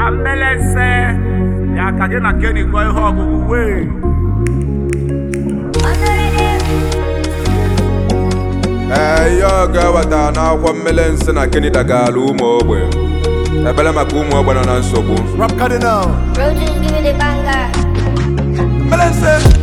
Ambelese ya ka gị na Kenny gụọ ihe ọgụgụ wee. Ihe ọ ga-eweta n'akwụkwọ Mmelense na Kenny dagala ụmụ ogbe. Ebele maka ụmụ ogbe nọ na nsogbu. Rap Cardinal. Bro, just give me the banger. Mmelense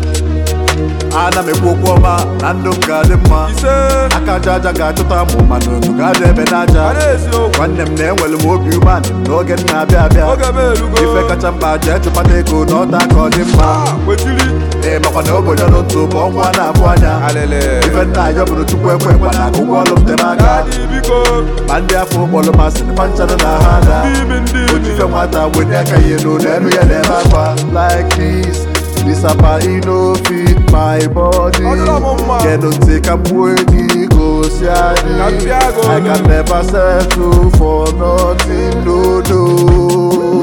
Ana m ekwu okwu ọma na ndụ m ga-adị mma. ise Aka aja aja ga-achọta mụ mana otu ga-adị ebe n'aja. a na-eziokwu Nwanne m na-enwere m obi umeanị n'oge m na-abịa abịa. oge m erugo Ife kacha mkpa jee chụpata ego n'ọta ka ọ dị mma. kwechiri Makwa na obodo n'otu bụ ọnwa na-abụ anya. alele Ife nna anyị bụrụ Chukwu ekwe mana ụgwọ ọlụ m tere aka. dadị biko Ma ndị afọ ụkpọrọ masị na panchanụ na ha ada. ndị Ojife nwata wede aka ihe n'ụlọ elu ya na-eme akwa. Like this apa no fit my body. Kedu ntị ka mgbu enyi gosi anyị. I can never settle for nothing, no no.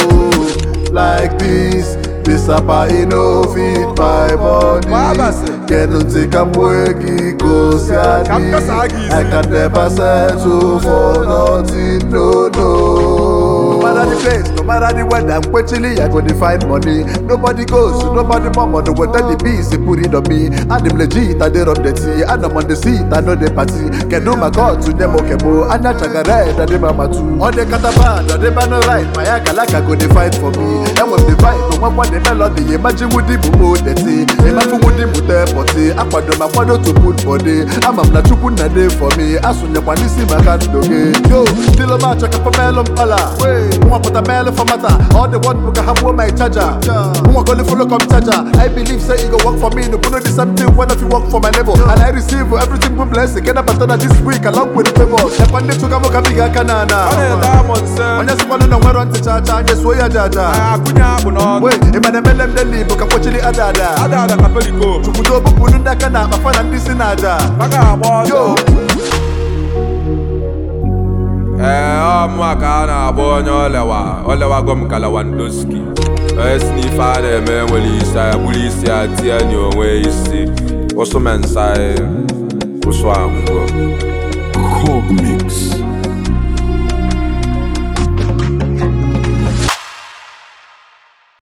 Like this apa no fit my body. Kedu ntị ka mgbu enyi gosi anyị. I can never settle for nothing, no no. No matter the place, no matter the weather, I'm quenchily, I go to find money. Nobody goes, nobody mama, no whether the bees, they put it on me. And I'm legit, I did up the tea, and I'm on the seat, I know the party. Can do my God to them, okay, bro. And I check a ride, and they mama too. On the catapan, and they banner right, my akalaka go to fight for me. And when the vibe, no one the melody, imagine with the boo, the tea. Imagine with the mutter, but I put my father to put body. I'm not to put a day for me. As soon as I see my cat, okay. Yo, still a match, I can put melon pala. Who put a mail for matter? All the one book I have my charger. Who want to follow come charger? I believe say it go work for me. No put the same thing when if you work for my level. And I receive everything with blessing. Get up after this week along with the favor. The pandit took a book of bigger canana. On just one on where on the charger and just way a jaja. Wait, if I mail them the leave book, I watch the Adada. To put up in the canna, my fan and this in Ada. Yo. ọmụma ka a na-agba onye olewa gom Kalawandoski onye ife a na-eme nwere isi ya bụrụ isi ya tie n'onwe isi ụsụ mensa ụsụ ahụgo Cog Mix.